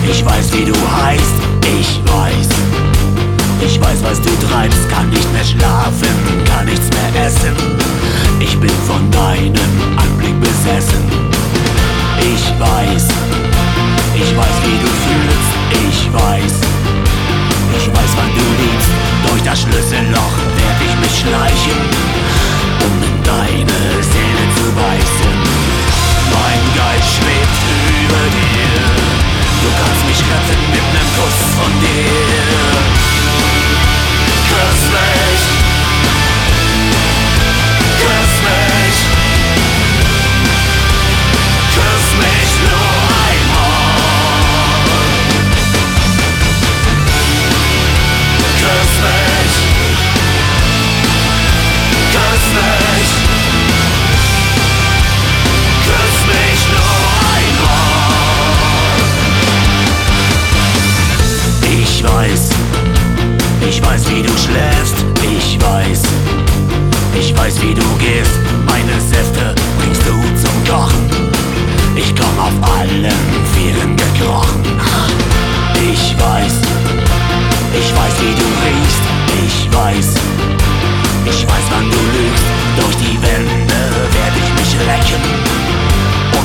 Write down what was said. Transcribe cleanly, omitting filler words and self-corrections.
Ich weiß, wie du heißt, ich weiß, was du treibst, kann nicht mehr schlafen, kann nichts mehr essen. Ich bin von deinem Anblick besessen. Ich weiß, wie du fühlst, ich weiß, wann du liebst. Durch das Schlüsselloch werd ich mich schleichen, um in deine Seele zu beißen. Mein Geist schwebt über dir, du kannst mich retten mit nem Kuss von dir. Küss mich, küss mich, küss mich nur einmal. Küss mich, küss mich, küss mich nur einmal. Ich weiß, wie du schläfst, ich weiß, wie du gehst, meine Säfte bringst du zum Kochen. Ich komm auf allen Vieren gekrochen. Ich weiß, wie du riechst, ich weiß, wann du lügst. Durch die Wände werd ich mich recken